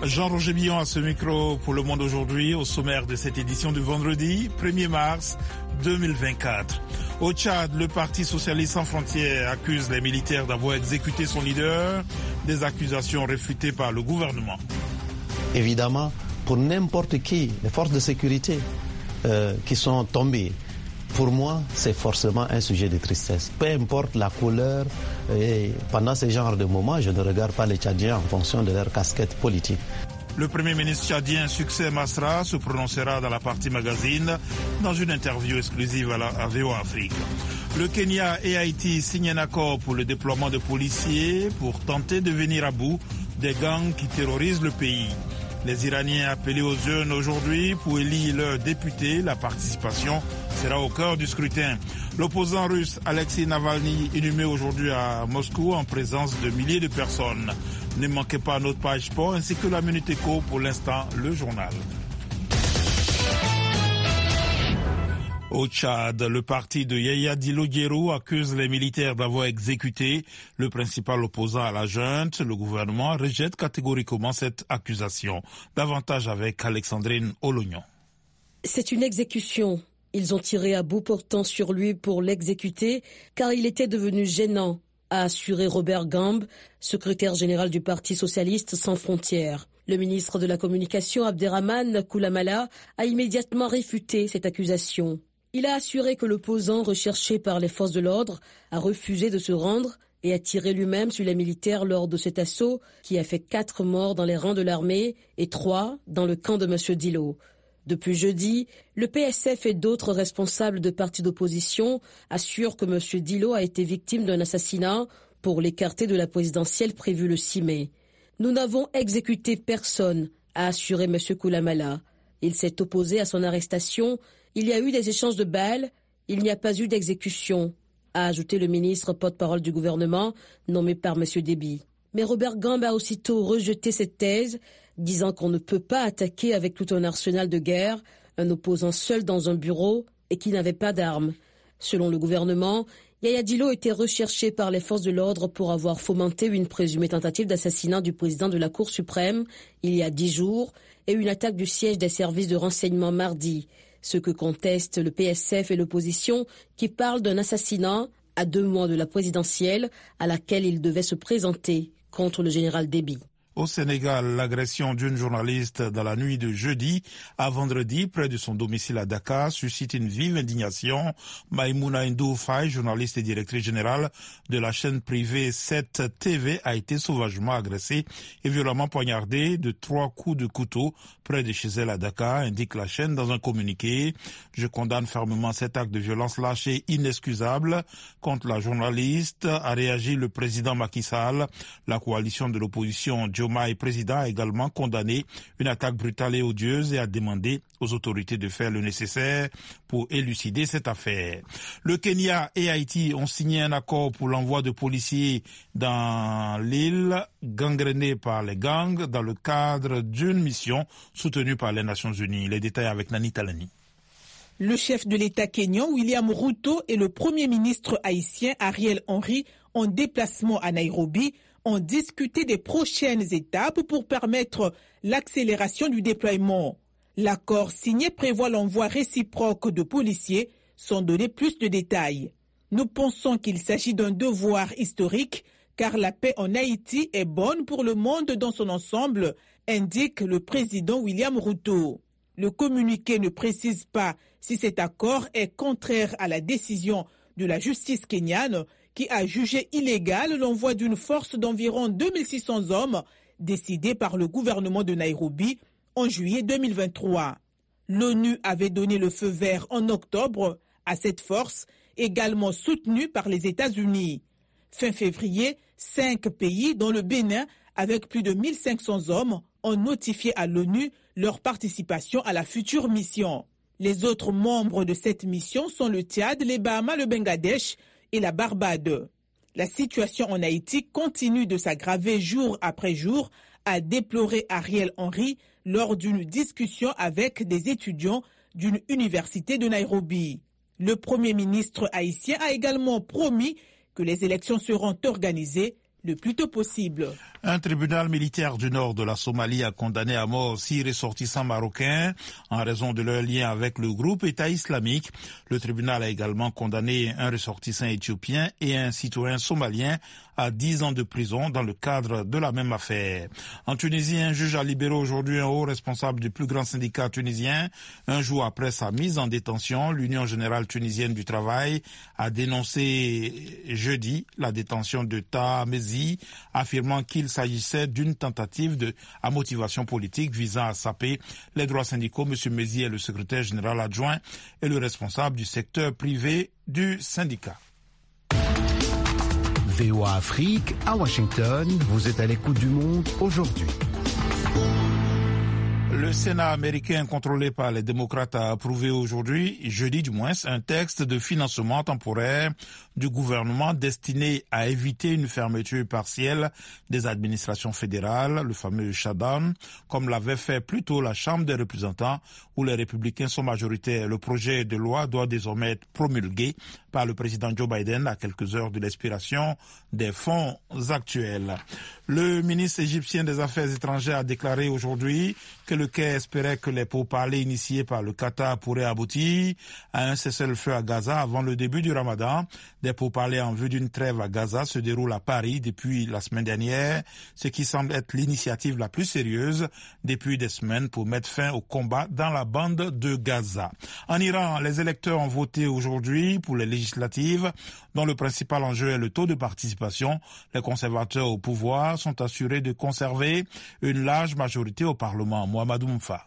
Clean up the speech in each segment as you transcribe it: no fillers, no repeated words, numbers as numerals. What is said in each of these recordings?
Jean-Roger Billon à ce micro pour Le Monde aujourd'hui, au sommaire de cette édition du vendredi 1er mars 2024. Au Tchad, le Parti socialiste sans frontières accuse les militaires d'avoir exécuté son leader, des accusations réfutées par le gouvernement. Évidemment, pour n'importe qui, les forces de sécurité qui sont tombées, pour moi, c'est forcément un sujet de tristesse. Peu importe la couleur, et pendant ce genre de moments, je ne regarde pas les Tchadiens en fonction de leur casquette politique. Le Premier ministre tchadien Succès Masra se prononcera dans la partie magazine dans une interview exclusive à VOA Afrique. Le Kenya et Haïti signent un accord pour le déploiement de policiers pour tenter de venir à bout des gangs qui terrorisent le pays. Les Iraniens appellent aux urnes aujourd'hui pour élire leurs députés. La participation sera au cœur du scrutin. L'opposant russe Alexei Navalny inhumé aujourd'hui à Moscou en présence de milliers de personnes. Ne manquez pas notre page sport ainsi que la Minute Éco. Pour l'instant, le journal. Au Tchad, le parti de Yaya Dillo Diérou accuse les militaires d'avoir exécuté le principal opposant à la junte. Le gouvernement rejette catégoriquement cette accusation. Davantage avec Alexandrine Olognon. C'est une exécution. Ils ont tiré à bout portant sur lui pour l'exécuter car il était devenu gênant, a assuré Robert Gambe, secrétaire général du Parti socialiste sans frontières. Le ministre de la Communication Abderrahmane Koulamala a immédiatement réfuté cette accusation. Il a assuré que l'opposant recherché par les forces de l'ordre a refusé de se rendre et a tiré lui-même sur les militaires lors de cet assaut qui a fait 4 morts dans les rangs de l'armée et 3 dans le camp de M. Dillo. Depuis jeudi, le PSF et d'autres responsables de partis d'opposition assurent que M. Dillo a été victime d'un assassinat pour l'écarter de la présidentielle prévue le 6 mai. Nous n'avons exécuté personne, a assuré M. Koulamala. Il s'est opposé à son arrestation. Il y a eu des échanges de balles, il n'y a pas eu d'exécution, a ajouté le ministre porte-parole du gouvernement, nommé par M. Déby. Mais Robert Gambe a aussitôt rejeté cette thèse, disant qu'on ne peut pas attaquer avec tout un arsenal de guerre un opposant seul dans un bureau et qui n'avait pas d'armes. Selon le gouvernement, Yaya Dillo était recherché par les forces de l'ordre pour avoir fomenté une présumée tentative d'assassinat du président de la Cour suprême il y a 10 jours et une attaque du siège des services de renseignement mardi. Ce que contestent le PSF et l'opposition qui parlent d'un assassinat à 2 mois de la présidentielle à laquelle il devait se présenter contre le général Déby. Au Sénégal, l'agression d'une journaliste dans la nuit de jeudi à vendredi près de son domicile à Dakar suscite une vive indignation. Maïmouna Ndou Faye, journaliste et directrice générale de la chaîne privée 7 TV, a été sauvagement agressée et violemment poignardée de 3 coups de couteau près de chez elle à Dakar, indique la chaîne dans un communiqué. Je condamne fermement cet acte de violence lâché et inexcusable contre la journaliste, a réagi le président Macky Sall. La coalition de l'opposition Diomaye président a également condamné une attaque brutale et odieuse et a demandé aux autorités de faire le nécessaire pour élucider cette affaire. Le Kenya et Haïti ont signé un accord pour l'envoi de policiers dans l'île gangrénée par les gangs dans le cadre d'une mission soutenue par les Nations Unies. Les détails avec Nani Talani. Le chef de l'État kényan, William Ruto, et le Premier ministre haïtien, Ariel Henry, en déplacement à Nairobi, ont discuté des prochaines étapes pour permettre l'accélération du déploiement. L'accord signé prévoit l'envoi réciproque de policiers, sans donner plus de détails. Nous pensons qu'il s'agit d'un devoir historique, car la paix en Haïti est bonne pour le monde dans son ensemble, indique le président William Ruto. Le communiqué ne précise pas si cet accord est contraire à la décision de la justice kenyane, qui a jugé illégal l'envoi d'une force d'environ 2600 hommes décidée par le gouvernement de Nairobi en juillet 2023. L'ONU avait donné le feu vert en octobre à cette force, également soutenue par les États-Unis. Fin février, 5 pays, dont le Bénin, avec plus de 1500 hommes, ont notifié à l'ONU leur participation à la future mission. Les autres membres de cette mission sont le Tchad, les Bahamas, le Bangladesh et la Barbade. La situation en Haïti continue de s'aggraver jour après jour, a déploré Ariel Henry lors d'une discussion avec des étudiants d'une université de Nairobi. Le Premier ministre haïtien a également promis que les élections seront organisées, le plus tôt possible. Un tribunal militaire du nord de la Somalie a condamné à mort 6 ressortissants marocains en raison de leur lien avec le groupe État islamique. Le tribunal a également condamné un ressortissant éthiopien et un citoyen somalien à 10 ans de prison dans le cadre de la même affaire. En Tunisie, un juge a libéré aujourd'hui un haut responsable du plus grand syndicat tunisien. Un jour après sa mise en détention, l'Union générale tunisienne du travail a dénoncé jeudi la détention de Taha Mezi, affirmant qu'il s'agissait d'une tentative à motivation politique visant à saper les droits syndicaux. M. Mezi est le secrétaire général adjoint et le responsable du secteur privé du syndicat. VOA Afrique, à Washington, vous êtes à l'écoute du monde aujourd'hui. Le Sénat américain contrôlé par les démocrates a approuvé aujourd'hui, jeudi du moins, un texte de financement temporaire du gouvernement destiné à éviter une fermeture partielle des administrations fédérales, le fameux shutdown, comme l'avait fait plus tôt la Chambre des représentants où les républicains sont majoritaires. Le projet de loi doit désormais être promulgué par le président Joe Biden à quelques heures de l'expiration des fonds actuels. Le ministre égyptien des Affaires étrangères a déclaré aujourd'hui que le Caire espérait que les pourparlers initiés par le Qatar pourraient aboutir à un cessez-le-feu à Gaza avant le début du Ramadan. Des pourparlers en vue d'une trêve à Gaza se déroulent à Paris depuis la semaine dernière, ce qui semble être l'initiative la plus sérieuse depuis des semaines pour mettre fin au combat dans la bande de Gaza. En Iran, les électeurs ont voté aujourd'hui pour les législatives, dont le principal enjeu est le taux de participation. Les conservateurs au pouvoir sont assurés de conserver une large majorité au Parlement. Mohamedou Moufa.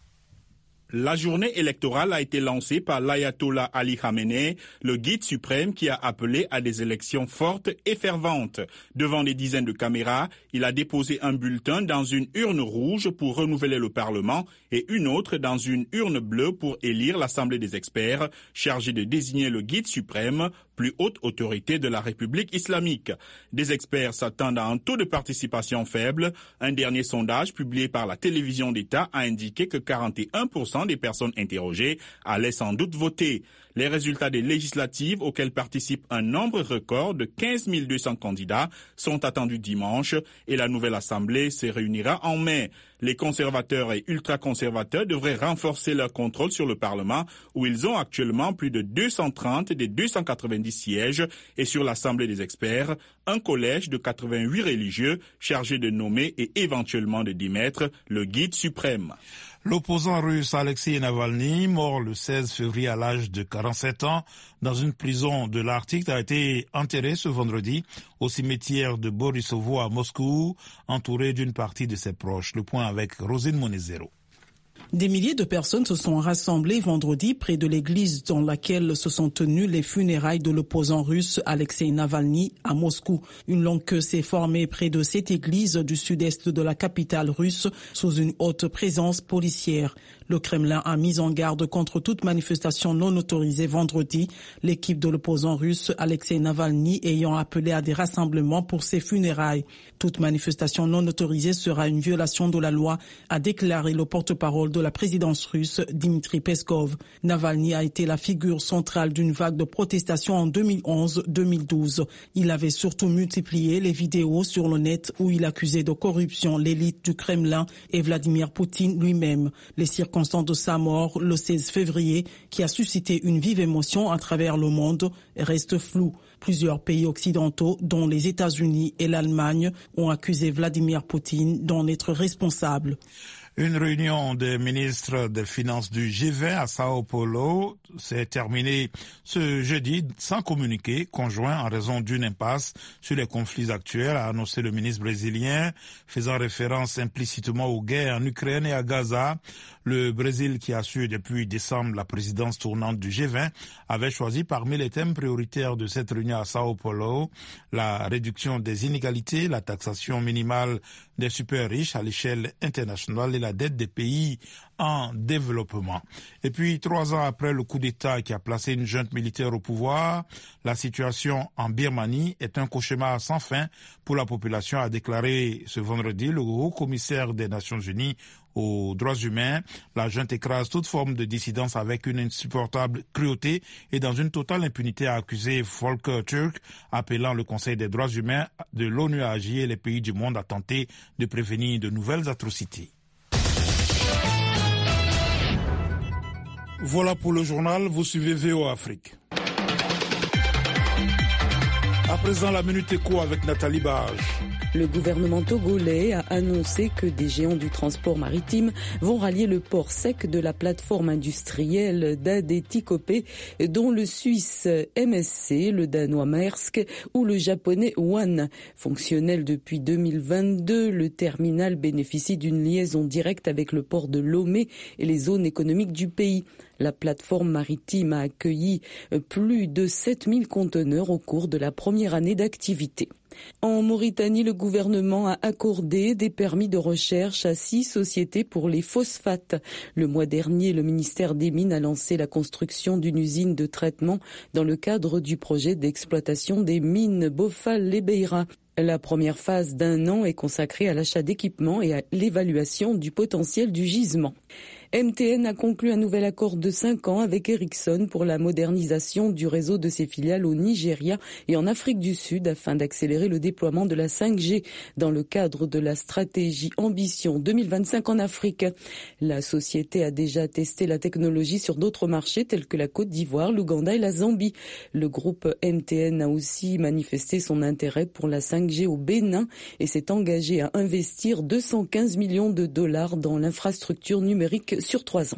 La journée électorale a été lancée par l'ayatollah Ali Khamenei, le guide suprême qui a appelé à des élections fortes et ferventes. Devant des dizaines de caméras, il a déposé un bulletin dans une urne rouge pour renouveler le Parlement et une autre dans une urne bleue pour élire l'Assemblée des experts, chargée de désigner le guide suprême, plus haute autorité de la République islamique. Des experts s'attendent à un taux de participation faible. Un dernier sondage publié par la télévision d'État a indiqué que 41% des personnes interrogées allaient sans doute voter. Les résultats des législatives auxquelles participe un nombre record de 15 200 candidats sont attendus dimanche et la nouvelle Assemblée se réunira en mai. Les conservateurs et ultra-conservateurs devraient renforcer leur contrôle sur le Parlement où ils ont actuellement plus de 230 des 290 sièges et sur l'Assemblée des experts, un collège de 88 religieux chargé de nommer et éventuellement de démettre le guide suprême. L'opposant russe Alexei Navalny, mort le 16 février à l'âge de 47 ans dans une prison de l'Arctique, a été enterré ce vendredi au cimetière de Borisovo à Moscou, entouré d'une partie de ses proches. Le point avec Rosine Monezero. Des milliers de personnes se sont rassemblées vendredi près de l'église dans laquelle se sont tenues les funérailles de l'opposant russe Alexei Navalny à Moscou. Une longue queue s'est formée près de cette église du sud-est de la capitale russe sous une haute présence policière. Le Kremlin a mis en garde contre toute manifestation non autorisée vendredi, l'équipe de l'opposant russe Alexei Navalny ayant appelé à des rassemblements pour ses funérailles. Toute manifestation non autorisée sera une violation de la loi, a déclaré le porte-parole de la présidence russe, Dmitry Peskov. Navalny a été la figure centrale d'une vague de protestations en 2011-2012. Il avait surtout multiplié les vidéos sur le net où il accusait de corruption l'élite du Kremlin et Vladimir Poutine lui-même. Les circonstances de sa mort le 16 février, qui a suscité une vive émotion à travers le monde, restent floues. Plusieurs pays occidentaux, dont les États-Unis et l'Allemagne, ont accusé Vladimir Poutine d'en être responsable. Une réunion des ministres des Finances du G20 à Sao Paulo s'est terminée ce jeudi sans communiqué conjoint en raison d'une impasse sur les conflits actuels, a annoncé le ministre brésilien, faisant référence implicitement aux guerres en Ukraine et à Gaza. Le Brésil, qui assure depuis décembre la présidence tournante du G20, avait choisi parmi les thèmes prioritaires de cette réunion à Sao Paulo la réduction des inégalités, la taxation minimale des super riches à l'échelle internationale et la dette des pays en développement. Et puis, 3 ans après le coup d'État qui a placé une junte militaire au pouvoir, la situation en Birmanie est un cauchemar sans fin pour la population, a déclaré ce vendredi le haut-commissaire des Nations Unies aux droits humains. La junte écrase toute forme de dissidence avec une insupportable cruauté et dans une totale impunité, a accusé Volker Turk, appelant le Conseil des droits humains de l'ONU à agir et les pays du monde à tenter de prévenir de nouvelles atrocités. Voilà pour le journal, vous suivez VOA Afrique. À présent, la Minute Éco avec Nathalie Barge. Le gouvernement togolais a annoncé que des géants du transport maritime vont rallier le port sec de la plateforme industrielle d'Adé-Tikopé, dont le Suisse MSC, le danois Maersk ou le japonais One. Fonctionnel depuis 2022, le terminal bénéficie d'une liaison directe avec le port de Lomé et les zones économiques du pays. La plateforme maritime a accueilli plus de 7000 conteneurs au cours de la première année d'activité. En Mauritanie, le gouvernement a accordé des permis de recherche à 6 sociétés pour les phosphates. Le mois dernier, le ministère des Mines a lancé la construction d'une usine de traitement dans le cadre du projet d'exploitation des mines Bofal-Lebeira. La première phase d'1 an est consacrée à l'achat d'équipements et à l'évaluation du potentiel du gisement. MTN a conclu un nouvel accord de 5 ans avec Ericsson pour la modernisation du réseau de ses filiales au Nigeria et en Afrique du Sud afin d'accélérer le déploiement de la 5G dans le cadre de la stratégie Ambition 2025 en Afrique. La société a déjà testé la technologie sur d'autres marchés tels que la Côte d'Ivoire, l'Ouganda et la Zambie. Le groupe MTN a aussi manifesté son intérêt pour la 5G au Bénin et s'est engagé à investir 215 millions de dollars dans l'infrastructure numérique sur 3 ans.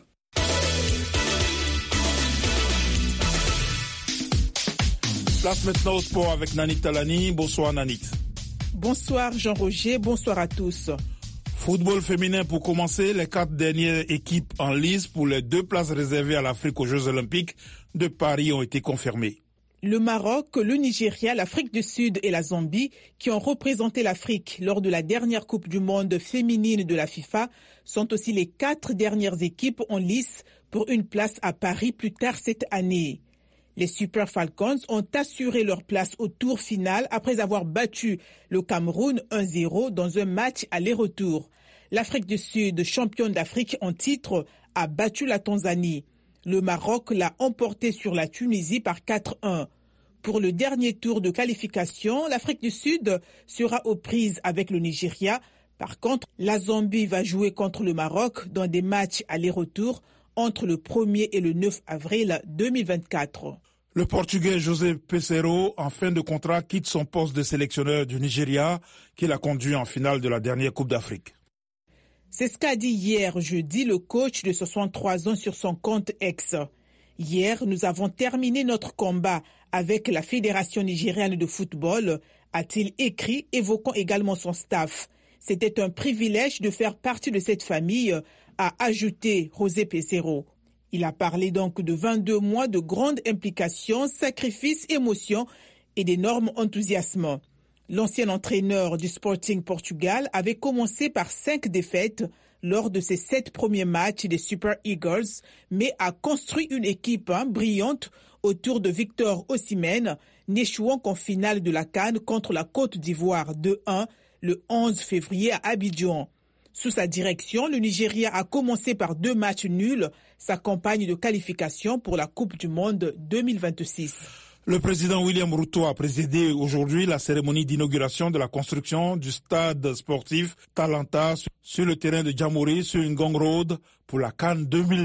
Place maintenant au sport avec Nanit Talani. Bonsoir Nanit. Bonsoir Jean-Roger, bonsoir à tous. Football féminin pour commencer, les 4 dernières équipes en lice pour les 2 places réservées à l'Afrique aux Jeux Olympiques de Paris ont été confirmées. Le Maroc, le Nigeria, l'Afrique du Sud et la Zambie, qui ont représenté l'Afrique lors de la dernière Coupe du monde féminine de la FIFA, sont aussi les 4 dernières équipes en lice pour une place à Paris plus tard cette année. Les Super Falcons ont assuré leur place au tour final après avoir battu le Cameroun 1-0 dans un match aller-retour. L'Afrique du Sud, championne d'Afrique en titre, a battu la Tanzanie. Le Maroc l'a emporté sur la Tunisie par 4-1. Pour le dernier tour de qualification, l'Afrique du Sud sera aux prises avec le Nigeria. Par contre, la Zambie va jouer contre le Maroc dans des matchs aller-retour entre le 1er et le 9 avril 2024. Le Portugais José Peseiro, en fin de contrat, quitte son poste de sélectionneur du Nigeria, qu'il a conduit en finale de la dernière Coupe d'Afrique. C'est ce qu'a dit hier jeudi le coach de 63 ans sur son compte X. Hier, nous avons terminé notre combat avec la Fédération nigériane de football, a-t-il écrit, évoquant également son staff. C'était un privilège de faire partie de cette famille, a ajouté José Peseiro. Il a parlé donc de 22 mois de grande implication, sacrifices, émotions et d'énormes enthousiasmes. L'ancien entraîneur du Sporting Portugal avait commencé par 5 défaites lors de ses 7 premiers matchs des Super Eagles, mais a construit une équipe brillante autour de Victor Osimhen, n'échouant qu'en finale de la CAN contre la Côte d'Ivoire 2-1 le 11 février à Abidjan. Sous sa direction, le Nigeria a commencé par 2 matchs nuls, sa campagne de qualification pour la Coupe du Monde 2026. Le président William Ruto a présidé aujourd'hui la cérémonie d'inauguration de la construction du stade sportif Talanta sur le terrain de Djamori sur Ngong Road pour la CAN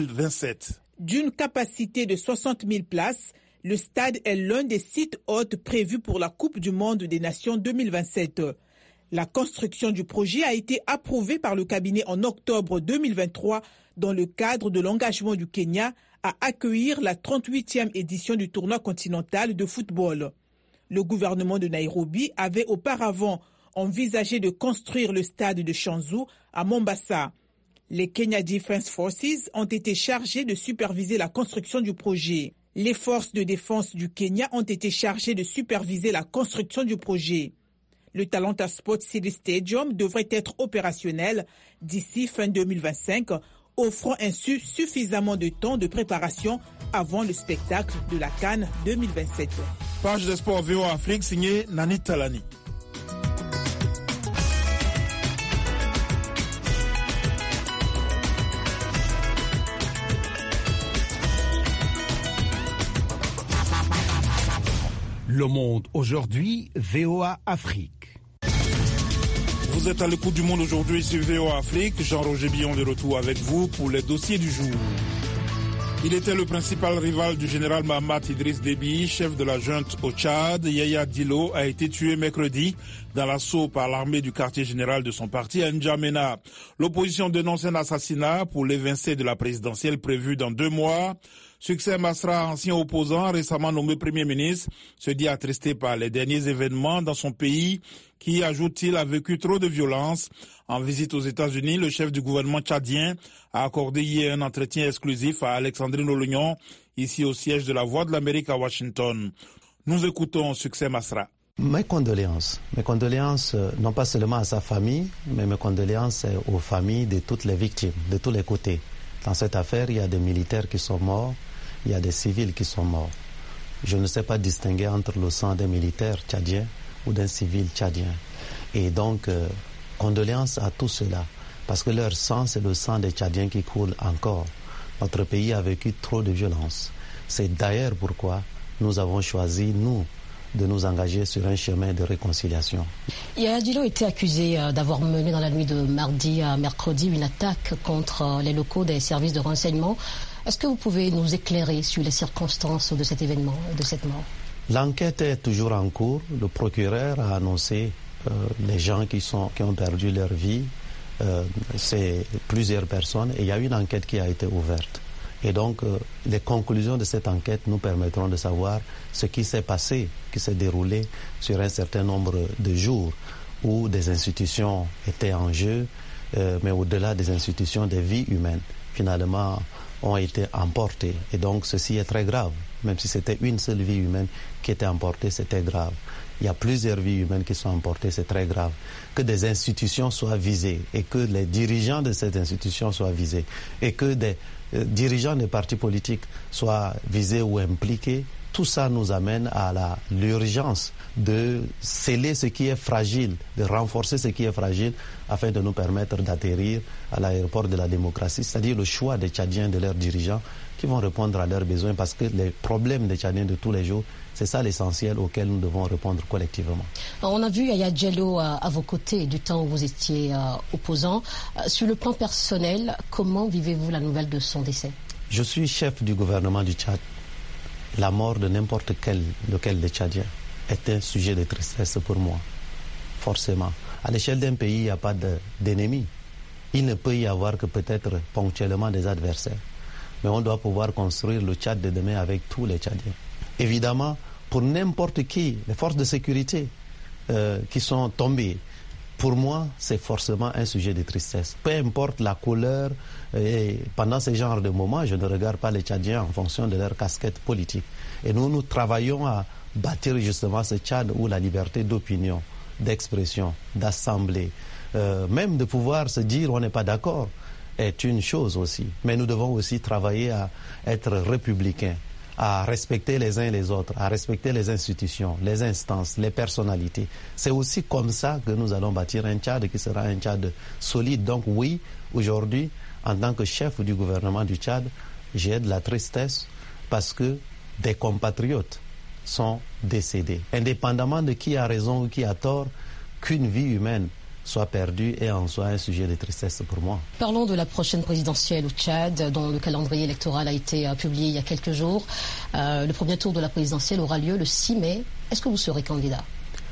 2027. D'une capacité de 60 000 places, le stade est l'un des sites hôtes prévus pour la Coupe du Monde des Nations 2027. La construction du projet a été approuvée par le cabinet en octobre 2023 dans le cadre de l'engagement du Kenya à accueillir la 38e édition du tournoi continental de football. Le gouvernement de Nairobi avait auparavant envisagé de construire le stade de Shanzu à Mombasa. Les Kenya Defence Forces ont été chargés de superviser la construction du projet. Les forces de défense du Kenya ont été chargées de superviser la construction du projet. Le Talanta Sport City Stadium devrait être opérationnel d'ici fin 2025, offrant ainsi suffisamment de temps de préparation avant le spectacle de la CAN 2027. Page de sport VOA Afrique signée Nani Talani. Le Monde aujourd'hui, VOA Afrique. Vous êtes à l'écoute du Monde aujourd'hui sur VOA Afrique. Jean-Roger Billon de retour avec vous pour les dossiers du jour. Il était le principal rival du général Mahamat Idriss Déby, chef de la junte au Tchad. Yaya Dillo a été tué mercredi dans l'assaut par l'armée du quartier général de son parti à N'Djamena. L'opposition dénonce un assassinat pour l'évincé de la présidentielle prévue dans 2 mois. Succès Masra, ancien opposant, récemment nommé Premier ministre, se dit attristé par les derniers événements dans son pays qui, ajoute-t-il, a vécu trop de violence. En visite aux États-Unis, le chef du gouvernement tchadien a accordé hier un entretien exclusif à Alexandrine Olognon, ici au siège de la Voix de l'Amérique à Washington. Nous écoutons Succès Masra. Mes condoléances non pas seulement à sa famille, mais mes condoléances aux familles de toutes les victimes, de tous les côtés. Dans cette affaire, il y a des militaires qui sont morts, il y a des civils qui sont morts. Je ne sais pas distinguer entre le sang d'un militaire tchadien ou d'un civil tchadien. Et donc, condoléances à tous ceux-là, parce que leur sang, c'est le sang des Tchadiens qui coule encore. Notre pays a vécu trop de violence. C'est d'ailleurs pourquoi nous avons choisi, nous, de nous engager sur un chemin de réconciliation. Yaya Dillo était accusé d'avoir mené dans la nuit de mardi à mercredi une attaque contre les locaux des services de renseignement. Est-ce que vous pouvez nous éclairer sur les circonstances de cet événement, de cette mort? L'enquête est toujours en cours. Le procureur a annoncé les gens qui ont perdu leur vie. C'est plusieurs personnes et il y a une enquête qui a été ouverte. Et donc, les conclusions de cette enquête nous permettront de savoir ce qui s'est passé, qui s'est déroulé sur un certain nombre de jours où des institutions étaient en jeu, mais au-delà des institutions, des vies humaines, finalement, ont été emportées. Et donc, ceci est très grave. Même si c'était une seule vie humaine qui était emportée, c'était grave. Il y a plusieurs vies humaines qui sont emportées, c'est très grave. Que des institutions soient visées et que les dirigeants de ces institutions soient visés et que des dirigeants des partis politiques soient visés ou impliqués, tout ça nous amène à l'urgence de sceller ce qui est fragile, de renforcer ce qui est fragile afin de nous permettre d'atterrir à l'aéroport de la démocratie, c'est-à-dire le choix des Tchadiens, de leurs dirigeants qui vont répondre à leurs besoins parce que les problèmes des Tchadiens de tous les jours, c'est ça l'essentiel auquel nous devons répondre collectivement. On a vu Yaya Dillo à vos côtés du temps où vous étiez opposant. Sur le plan personnel, comment vivez-vous la nouvelle de son décès? Je suis chef du gouvernement du Tchad. La mort de n'importe lequel des Tchadiens est un sujet de tristesse pour moi, forcément. À l'échelle d'un pays, il n'y a pas d'ennemis. Il ne peut y avoir que peut-être ponctuellement des adversaires. Mais on doit pouvoir construire le Tchad de demain avec tous les Tchadiens. Évidemment, pour n'importe qui, les forces de sécurité qui sont tombées, pour moi, c'est forcément un sujet de tristesse. Peu importe la couleur, et pendant ce genre de moments, je ne regarde pas les Tchadiens en fonction de leur casquette politique. Et nous travaillons à bâtir justement ce Tchad où la liberté d'opinion, d'expression, d'assemblée, même de pouvoir se dire on n'est pas d'accord, est une chose aussi. Mais nous devons aussi travailler à être républicains, à respecter les uns les autres, à respecter les institutions, les instances, les personnalités. C'est aussi comme ça que nous allons bâtir un Tchad qui sera un Tchad solide. Donc oui, aujourd'hui, en tant que chef du gouvernement du Tchad, j'ai de la tristesse parce que des compatriotes sont décédés. Indépendamment de qui a raison ou qui a tort, qu'une vie humaine soit perdue est en soi un sujet de tristesse pour moi. Parlons de la prochaine présidentielle au Tchad, dont le calendrier électoral a été publié il y a quelques jours. Le premier tour de la présidentielle aura lieu le 6 mai. Est-ce que vous serez candidat?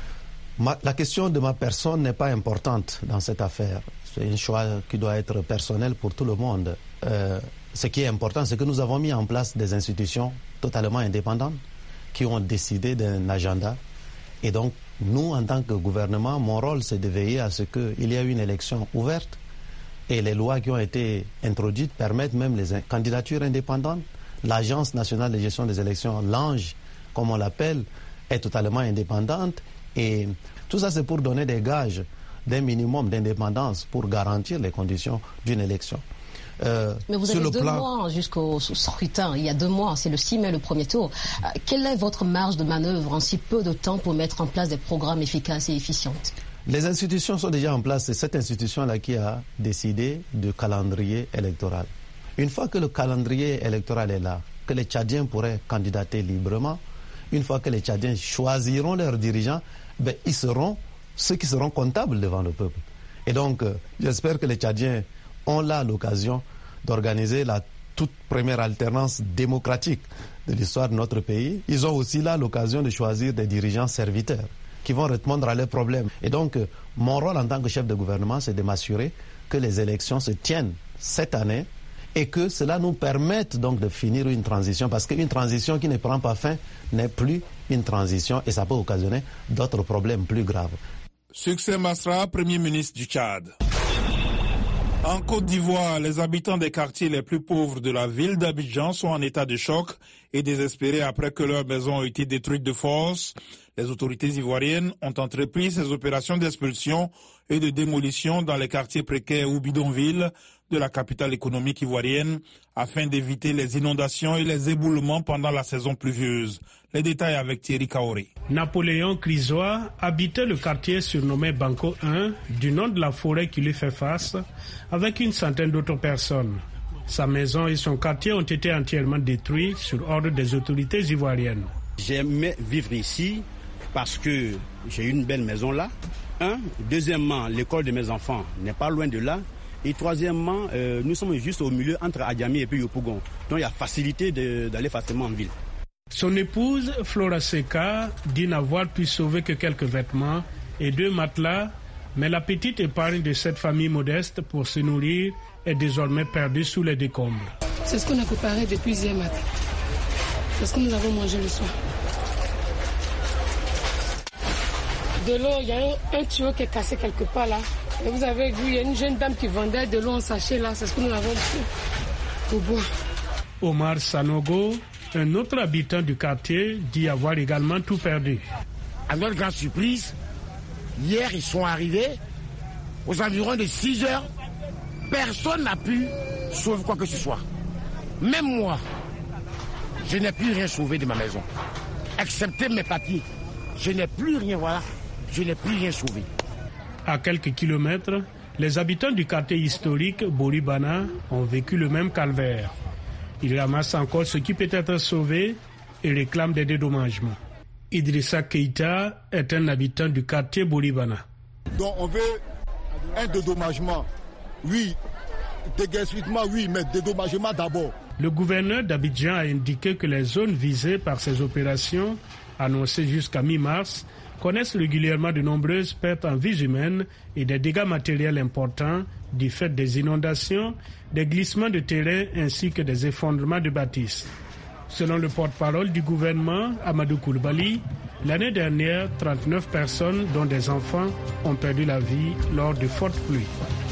La question de ma personne n'est pas importante dans cette affaire. C'est un choix qui doit être personnel pour tout le monde. Ce qui est important, c'est que nous avons mis en place des institutions totalement indépendantes qui ont décidé d'un agenda. Et donc, nous, en tant que gouvernement, mon rôle, c'est de veiller à ce qu'il y ait une élection ouverte. Et les lois qui ont été introduites permettent même les candidatures indépendantes. L'Agence nationale de gestion des élections, l'ANGE, comme on l'appelle, est totalement indépendante. Et tout ça, c'est pour donner des gages d'un minimum d'indépendance pour garantir les conditions d'une élection. Mais vous avez 2 mois jusqu'au scrutin. Il y a 2 mois, c'est le 6 mai le premier tour. Quelle est votre marge de manœuvre en si peu de temps pour mettre en place des programmes efficaces et efficients? Les institutions sont déjà en place. C'est cette institution-là qui a décidé du calendrier électoral. Une fois que le calendrier électoral est là, que les Tchadiens pourraient candidater librement, une fois que les Tchadiens choisiront leurs dirigeants, ils seront ceux qui seront comptables devant le peuple. Et donc, j'espère que les Tchadiens ont là l'occasion d'organiser la toute première alternance démocratique de l'histoire de notre pays. Ils ont aussi là l'occasion de choisir des dirigeants serviteurs qui vont répondre à leurs problèmes. Et donc, mon rôle en tant que chef de gouvernement, c'est de m'assurer que les élections se tiennent cette année et que cela nous permette donc de finir une transition, parce qu'une transition qui ne prend pas fin n'est plus une transition et ça peut occasionner d'autres problèmes plus graves. Succès Masra, Premier ministre du Tchad. En Côte d'Ivoire, les habitants des quartiers les plus pauvres de la ville d'Abidjan sont en état de choc et désespérés après que leurs maisons ont été détruites de force. Les autorités ivoiriennes ont entrepris ces opérations d'expulsion et de démolition dans les quartiers précaires ou bidonvilles de la capitale économique ivoirienne afin d'éviter les inondations et les éboulements pendant la saison pluvieuse. Les détails avec Thierry Kaoré. Napoléon Crisois habitait le quartier surnommé Banco 1 du nom de la forêt qui lui fait face avec une centaine d'autres personnes. Sa maison et son quartier ont été entièrement détruits sur ordre des autorités ivoiriennes. J'aimais vivre ici parce que j'ai une belle maison là. Deuxièmement, l'école de mes enfants n'est pas loin de là. Et troisièmement, nous sommes juste au milieu entre Adjamé et puis Yopougon. Donc il y a facilité d'aller facilement en ville. Son épouse, Flora Seka, dit n'avoir pu sauver que quelques vêtements et 2 matelas, mais la petite épargne de cette famille modeste pour se nourrir est désormais perdue sous les décombres. C'est ce qu'on a préparé depuis hier matin. C'est ce que nous avons mangé le soir. De l'eau, il y a un tuyau qui est cassé quelque part là. Et vous avez vu, il y a une jeune dame qui vendait de l'eau en sachet là. C'est ce que nous avons pris pour boire. Omar Sanogo, un autre habitant du quartier, dit avoir également tout perdu. À notre grande surprise, hier ils sont arrivés aux environs de 6 heures. Personne n'a pu sauver quoi que ce soit. Même moi, je n'ai plus rien sauvé de ma maison. Excepté mes papiers. Je n'ai plus rien, voilà. Je n'ai plus rien sauvé. À quelques kilomètres, les habitants du quartier historique Boribana ont vécu le même calvaire. Ils ramassent encore ce qui peut être sauvé et réclament des dédommagements. Idrissa Keïta est un habitant du quartier Boribana. Donc on veut un dédommagement, oui. Déguerpissement, oui, mais dédommagement d'abord. Le gouverneur d'Abidjan a indiqué que les zones visées par ces opérations, annoncées jusqu'à mi-mars, connaissent régulièrement de nombreuses pertes en vies humaines et des dégâts matériels importants du fait des inondations, des glissements de terrain ainsi que des effondrements de bâtisses. Selon le porte-parole du gouvernement, Amadou Koulibaly, l'année dernière, 39 personnes, dont des enfants, ont perdu la vie lors de fortes pluies.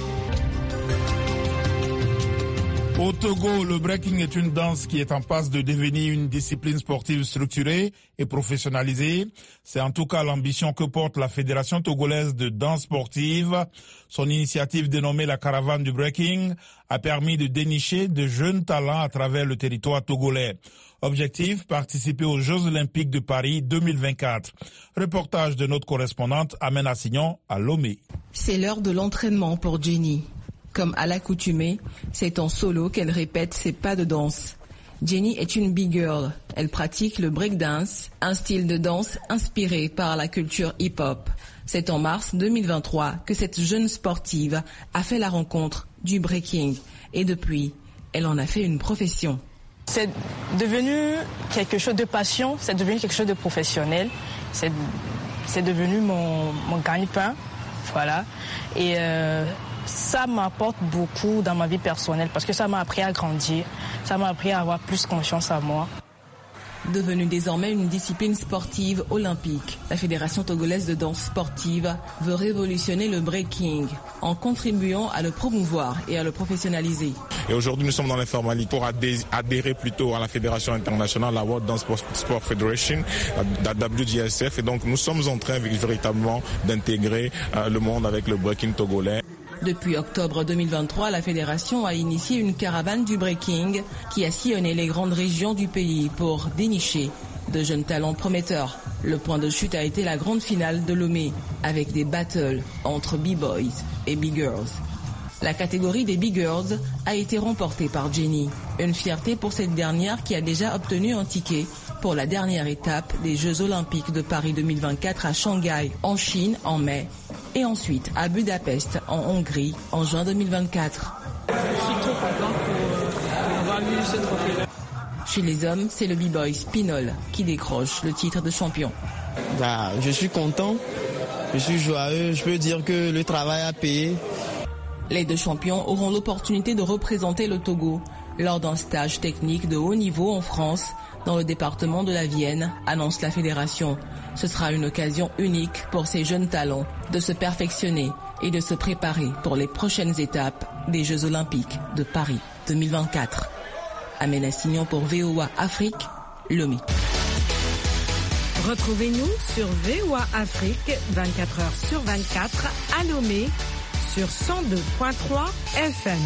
Au Togo, le breaking est une danse qui est en passe de devenir une discipline sportive structurée et professionnalisée. C'est en tout cas l'ambition que porte la Fédération togolaise de danse sportive. Son initiative dénommée la Caravane du breaking a permis de dénicher de jeunes talents à travers le territoire togolais. Objectif, participer aux Jeux Olympiques de Paris 2024. Reportage de notre correspondante Amène Assignon à Lomé. C'est l'heure de l'entraînement pour Jenny. Comme à l'accoutumée, c'est en solo qu'elle répète ses pas de danse. Jenny est une big girl. Elle pratique le breakdance, un style de danse inspiré par la culture hip-hop. C'est en mars 2023 que cette jeune sportive a fait la rencontre du breaking. Et depuis, elle en a fait une profession. C'est devenu quelque chose de passion, c'est devenu quelque chose de professionnel. C'est devenu mon gagne-pain. Voilà. Et ça m'apporte beaucoup dans ma vie personnelle parce que ça m'a appris à grandir, ça m'a appris à avoir plus confiance en moi. Devenue désormais une discipline sportive olympique, la Fédération togolaise de danse sportive veut révolutionner le breaking en contribuant à le promouvoir et à le professionnaliser. Et aujourd'hui, nous sommes dans l'informalité pour adhérer plutôt à la fédération internationale, la World Dance Sport Federation, la WDSF. Et donc, nous sommes en train véritablement d'intégrer le monde avec le breaking togolais. Depuis octobre 2023, la fédération a initié une caravane du breaking qui a sillonné les grandes régions du pays pour dénicher de jeunes talents prometteurs. Le point de chute a été la grande finale de Lomé, avec des battles entre B-Boys et B-Girls. La catégorie des B-Girls a été remportée par Jenny. Une fierté pour cette dernière qui a déjà obtenu un ticket pour la dernière étape des Jeux Olympiques de Paris 2024 à Shanghai, en Chine, en mai, et ensuite à Budapest, en Hongrie, en juin 2024. Je suis trop content pour avoir eu ce trophée-là. Chez les hommes, c'est le B-Boy Spinol qui décroche le titre de champion. Je suis content, je suis joyeux, je peux dire que le travail a payé. Les deux champions auront l'opportunité de représenter le Togo lors d'un stage technique de haut niveau en France, dans le département de la Vienne, annonce la fédération. Ce sera une occasion unique pour ces jeunes talents de se perfectionner et de se préparer pour les prochaines étapes des Jeux Olympiques de Paris 2024. Amena Signon pour VOA Afrique, Lomé. Retrouvez-nous sur VOA Afrique 24h/24 à Lomé sur 102.3 FM.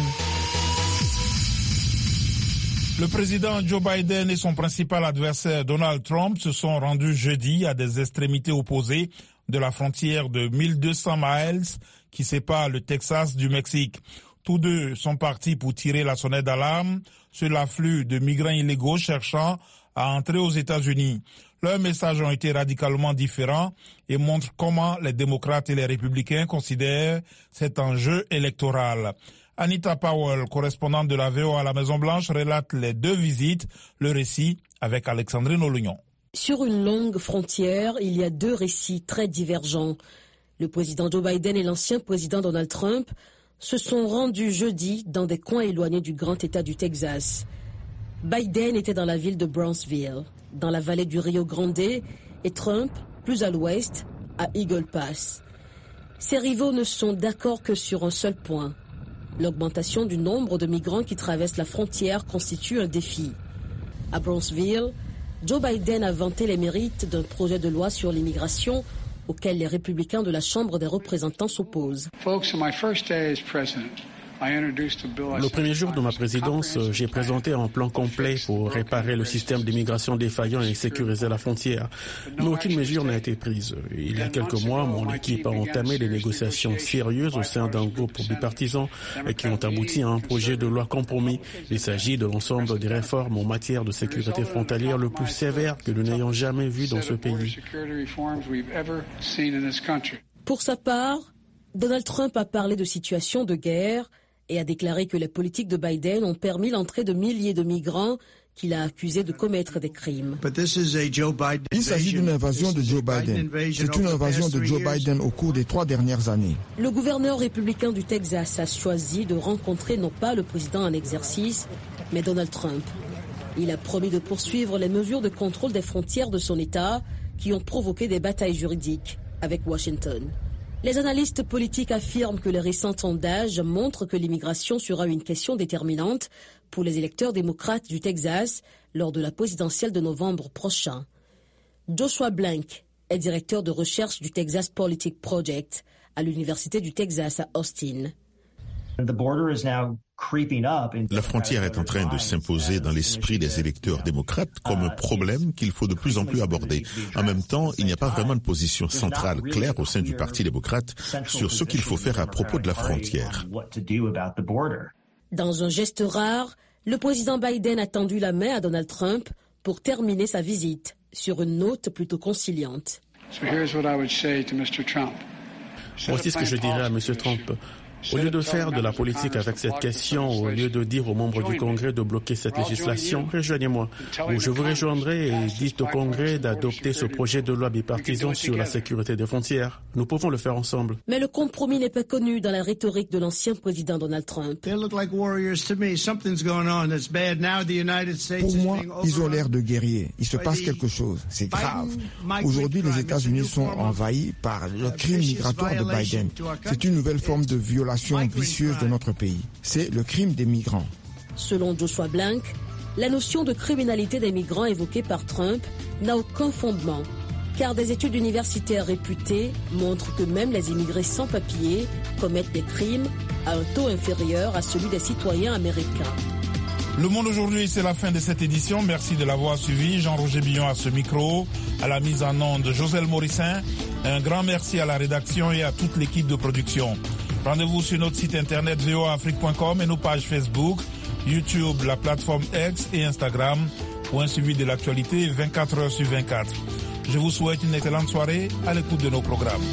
Le président Joe Biden et son principal adversaire Donald Trump se sont rendus jeudi à des extrémités opposées de la frontière de 1200 miles qui sépare le Texas du Mexique. Tous deux sont partis pour tirer la sonnette d'alarme sur l'afflux de migrants illégaux cherchant à entrer aux États-Unis. Leurs messages ont été radicalement différents et montrent comment les démocrates et les républicains considèrent cet enjeu électoral. Anita Powell, correspondante de la VOA à la Maison-Blanche, relate les deux visites, le récit avec Alexandrine Olugnon. Sur une longue frontière, il y a deux récits très divergents. Le président Joe Biden et l'ancien président Donald Trump se sont rendus jeudi dans des coins éloignés du grand État du Texas. Biden était dans la ville de Brownsville, dans la vallée du Rio Grande, et Trump, plus à l'ouest, à Eagle Pass. Ces rivaux ne sont d'accord que sur un seul point. L'augmentation du nombre de migrants qui traversent la frontière constitue un défi. À Brownsville, Joe Biden a vanté les mérites d'un projet de loi sur l'immigration auquel les républicains de la Chambre des représentants s'opposent. Le premier jour de ma présidence, j'ai présenté un plan complet pour réparer le système d'immigration défaillant et sécuriser la frontière. Mais aucune mesure n'a été prise. Il y a quelques mois, mon équipe a entamé des négociations sérieuses au sein d'un groupe bipartisan qui ont abouti à un projet de loi compromis. Il s'agit de l'ensemble des réformes en matière de sécurité frontalière le plus sévère que nous n'ayons jamais vu dans ce pays. Pour sa part, Donald Trump a parlé de situation de guerre et a déclaré que les politiques de Biden ont permis l'entrée de milliers de migrants qu'il a accusés de commettre des crimes. Il s'agit d'une invasion de Joe Biden. C'est une invasion de Joe Biden au cours des 3 dernières années. Le gouverneur républicain du Texas a choisi de rencontrer non pas le président en exercice, mais Donald Trump. Il a promis de poursuivre les mesures de contrôle des frontières de son État qui ont provoqué des batailles juridiques avec Washington. Les analystes politiques affirment que les récents sondages montrent que l'immigration sera une question déterminante pour les électeurs démocrates du Texas lors de la présidentielle de novembre prochain. Joshua Blank est directeur de recherche du Texas Politic Project à l'Université du Texas à Austin. La frontière est en train de s'imposer dans l'esprit des électeurs démocrates comme un problème qu'il faut de plus en plus aborder. En même temps, il n'y a pas vraiment de position centrale claire au sein du Parti démocrate sur ce qu'il faut faire à propos de la frontière. Dans un geste rare, le président Biden a tendu la main à Donald Trump pour terminer sa visite sur une note plutôt conciliante. Voici ce que je dirais à M. Trump. Au lieu de faire de la politique avec cette question, au lieu de dire aux membres du Congrès de bloquer cette législation, rejoignez-moi. Ou je vous rejoindrai et dites au Congrès d'adopter ce projet de loi bipartisan sur la sécurité des frontières. Nous pouvons le faire ensemble. Mais le compromis n'est pas connu dans la rhétorique de l'ancien président Donald Trump. Pour moi, ils ont l'air de guerriers. Il se passe quelque chose. C'est grave. Aujourd'hui, les États-Unis sont envahis par le crime migratoire de Biden. C'est une nouvelle forme de violation vicieuse de notre pays. C'est le crime des migrants. Selon Joshua Blank, la notion de criminalité des migrants évoquée par Trump n'a aucun fondement, car des études universitaires réputées montrent que même les immigrés sans papiers commettent des crimes à un taux inférieur à celui des citoyens américains. Le Monde aujourd'hui, c'est la fin de cette édition. Merci de l'avoir suivi. Jean-Roger Billon à ce micro, à la mise en onde Joselle Morissin. Un grand merci à la rédaction et à toute l'équipe de production. Rendez-vous sur notre site internet voaafrique.com et nos pages Facebook, YouTube, la plateforme X et Instagram pour un suivi de l'actualité 24 heures sur 24. Je vous souhaite une excellente soirée à l'écoute de nos programmes.